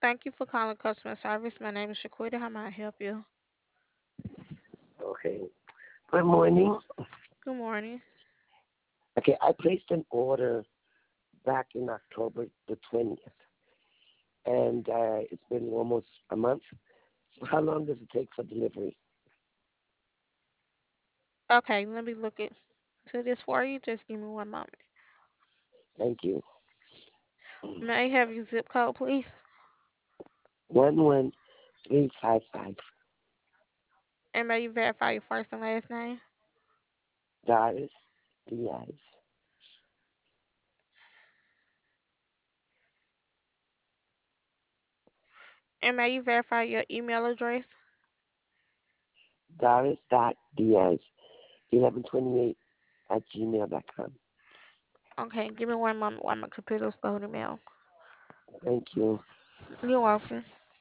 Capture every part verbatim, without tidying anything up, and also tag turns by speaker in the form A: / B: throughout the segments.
A: Thank you for calling customer service. My name is Shaquita. How may I help you?
B: Okay. Good morning.
A: Good morning.
B: Okay, I placed an order back in October the twentieth, and uh, it's been almost a month. So how long does it take for delivery?
A: Okay, let me look into this for you. Just give me one moment.
B: Thank you.
A: May I have your zip code, please?
B: one one three five five.
A: And may you verify your first and last name?
B: Doris Diaz.
A: And may you verify your email address?
B: Doris dot Diaz. eleven twenty-eight at gmail dot com.
A: Okay, give me one moment while my computer's loading mail.
B: Thank you.
A: You're welcome.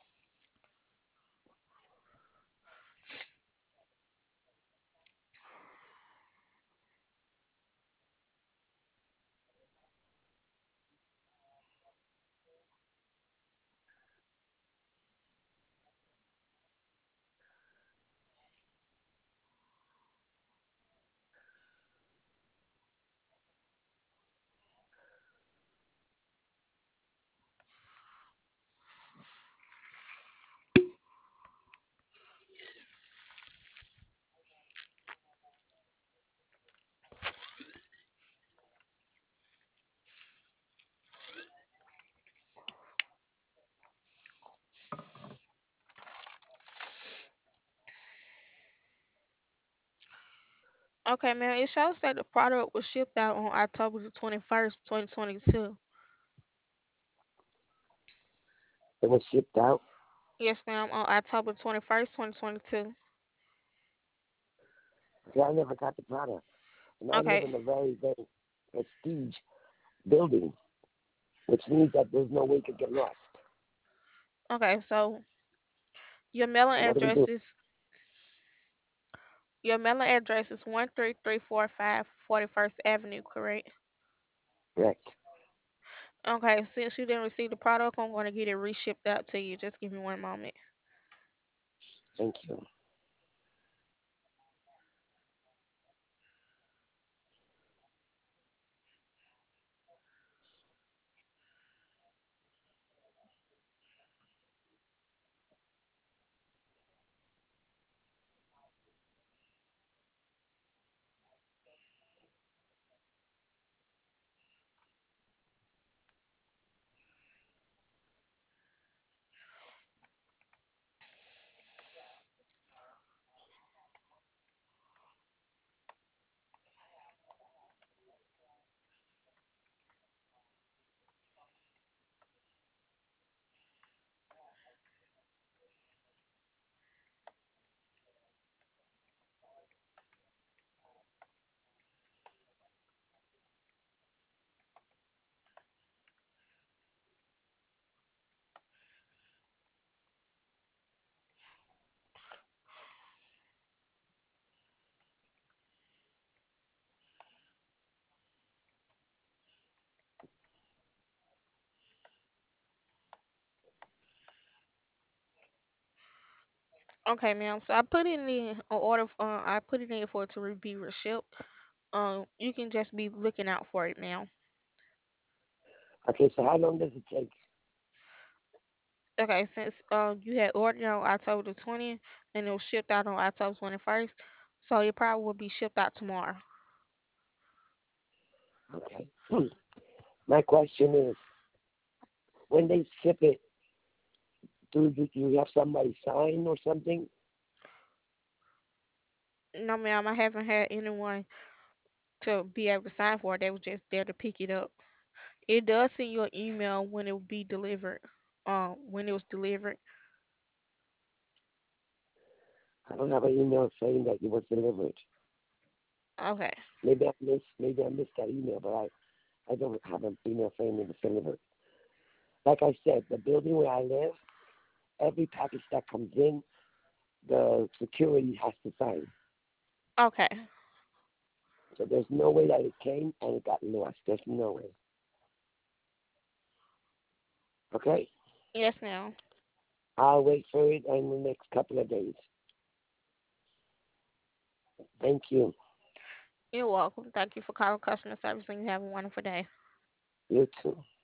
A: Okay, man, it shows that the product was shipped out on October the twenty-first, twenty twenty-two.
B: It was shipped out.
A: Yes, ma'am, on October twenty-first, twenty twenty-two.
B: Okay, I never got the product. And I live
A: Okay,
B: in a very, very prestige building, which means that there's no way it could get lost.
A: okay, so your mailing
B: What do we
A: address
B: do?
A: is your mailing address is one three three four five forty-first Avenue, correct?
B: Correct.
A: Okay, since you didn't receive the product, I'm going to get it reshipped out to you. Just give me one moment.
B: Thank you.
A: Okay, ma'am. So I put in the uh, order. Uh, I put it in for it to re- be reshipped. Um, you can just be looking out for it, ma'am.
B: Okay, so how long does it take?
A: Okay, since uh you had ordered on October the twentieth and it was shipped out on October twenty-first, so it probably will be shipped out tomorrow.
B: Okay. Hmm. My question is, when they ship it, do you, you have somebody sign or something?
A: No, ma'am, I haven't had anyone to be able to sign for it. They was just there to pick it up. It does send you an email when it will be delivered. Um, when it was delivered.
B: I don't have an email saying that it was delivered.
A: Okay.
B: Maybe I missed, maybe I missed that email, but I, I don't have an email saying it was delivered. Like I said, the building where I live, every package that comes in, the security has to sign.
A: Okay.
B: So there's no way that it came and it got lost. There's no way. Okay?
A: Yes, ma'am.
B: I'll wait for it in the next couple of days. Thank you.
A: You're welcome. Thank you for calling customer service and you have a wonderful day.
B: You too.